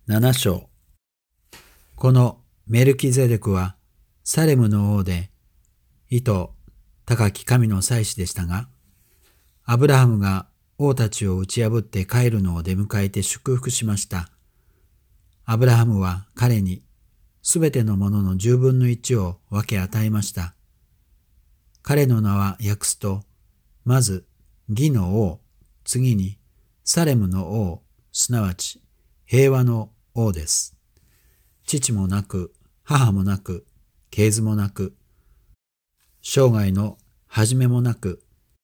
7章。このメルキゼデクはサレムの王で、意図高き神の祭司でしたが、アブラハムが王たちを打ち破って帰るのを出迎えて祝福しました。アブラハムは彼にすべてのものの10分の1を分け与えました。彼の名は訳すと、まず義の王、次にサレムの王、すなわち平和の王です。父もなく、母もなく、系図もなく、生涯の始めもなく、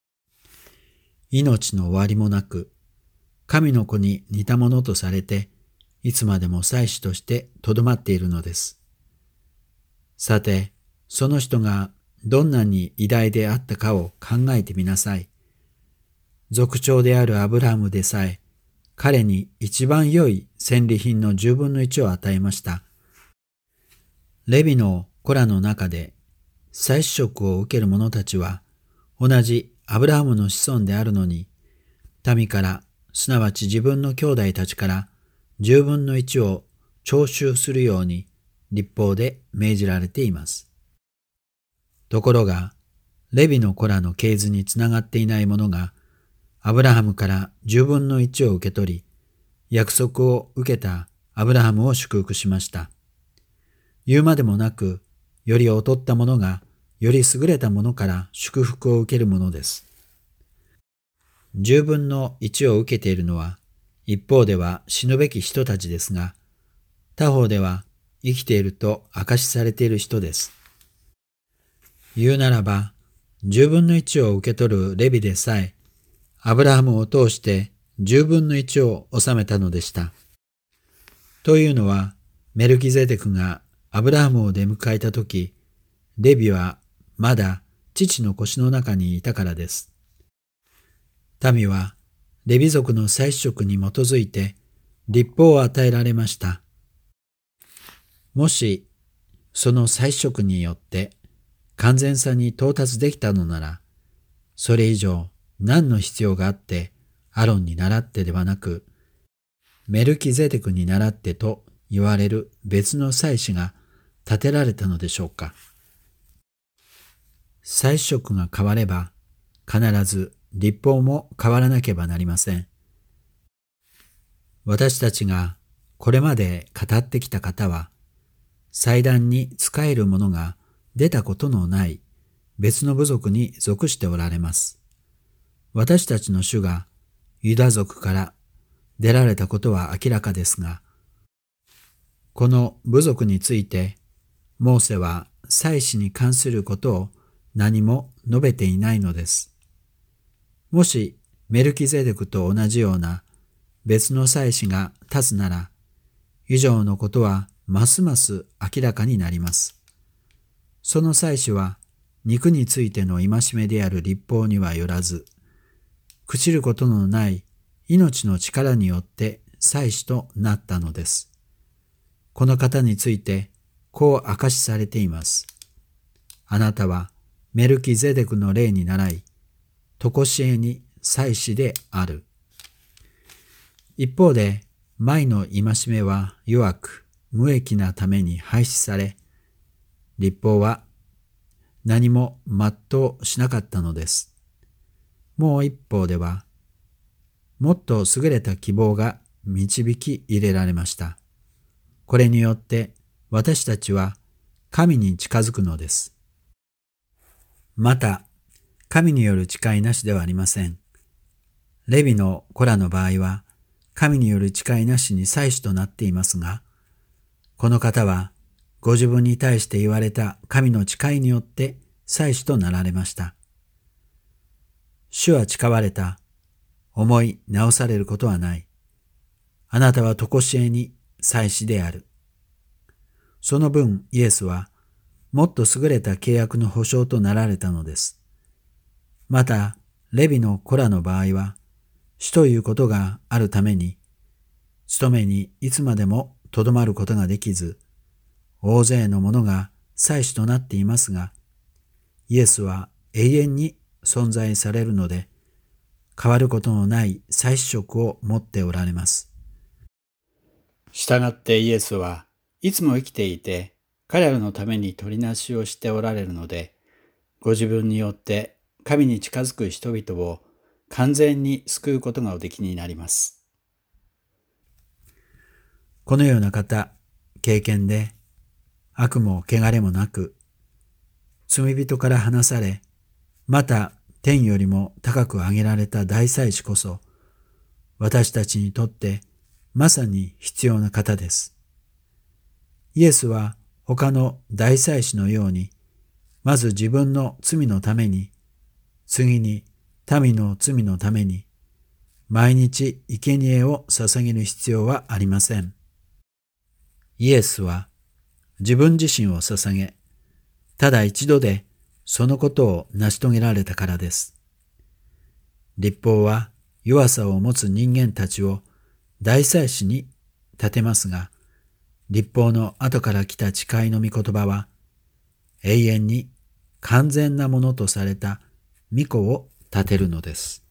命の終わりもなく、神の子に似たものとされて、いつまでも祭司としてとどまっているのです。さて、その人がどんなに偉大であったかを考えてみなさい。族長であるアブラハムでさえ、彼に一番良い戦利品の10分の1を与えました。レビの子らの中で祭司職を受ける者たちは同じアブラハムの子孫であるのに、民から、すなわち自分の兄弟たちから10分の1を徴収するように律法で命じられています。ところが、レビの子らの系図につながっていない者が、アブラハムから10分の1を受け取り、約束を受けたアブラハムを祝福しました。言うまでもなく、より劣った者がより優れた者から祝福を受けるものです。10分の1を受けているのは、一方では死ぬべき人たちですが、他方では生きていると証しされている人です。言うならば、10分の1を受け取るレビでさえ、アブラハムを通して10分の1を納めたのでした。というのは、メルキゼデクがアブラハムを出迎えたとき、レビはまだ父の腰の中にいたからです。民はレビ族の祭司職に基づいて律法を与えられました。もしその祭司職によって完全さに到達できたのなら、それ以上何の必要があってアロンに倣ってではなく、メルキゼデクに倣ってと言われる別の祭司が立てられたのでしょうか。祭司職が変われば、必ず律法も変わらなければなりません。私たちがこれまで語ってきた方は、祭壇に仕える者が出たことのない別の部族に属しておられます。私たちの主がユダ族から出られたことは明らかですが、この部族について、モーセは祭司に関することを何も述べていないのです。もしメルキゼデクと同じような別の祭司が立つなら、以上のことはますます明らかになります。その祭司は肉についての戒めである律法にはよらず、朽ちることのない命の力によって祭司となったのです。この方についてこう証しされています。あなたはメルキゼデクの例に倣い、常しえに祭司である。一方で、前の戒めは弱く無益なために廃止され、律法は何も全うしなかったのです。もう一方では、もっと優れた希望が導き入れられました。これによって私たちは神に近づくのです。また、神による誓いなしではありません。レビの子らの場合は、神による誓いなしに祭司となっていますが、この方はご自分に対して言われた神の誓いによって祭司となられました。主は誓われた。思い直されることはない。あなたは常しえに祭司である。その分イエスはもっと優れた契約の保証となられたのです。また、レビの子らの場合は、主ということがあるために、務めにいつまでもとどまることができず、大勢の者が祭司となっていますが、イエスは永遠に存在されるので、変わることのない祭司職を持っておられます。 従ってイエスはいつも生きていて、彼らのために取りなしをしておられるので、ご自分によって神に近づく人々を完全に救うことがおできになります。このような方、経験で悪も汚れもなく、罪人から離され、また天よりも高く上げられた大祭司こそ、私たちにとってまさに必要な方です。イエスは他の大祭司のように、まず自分の罪のために、次に民の罪のために、毎日生贄を捧げる必要はありません。イエスは自分自身を捧げ、ただ一度でそのことを成し遂げられたからです。律法は弱さを持つ人間たちを大祭司に立てますが、律法の後から来た誓いの御言葉は、永遠に完全なものとされた御子を立てるのです。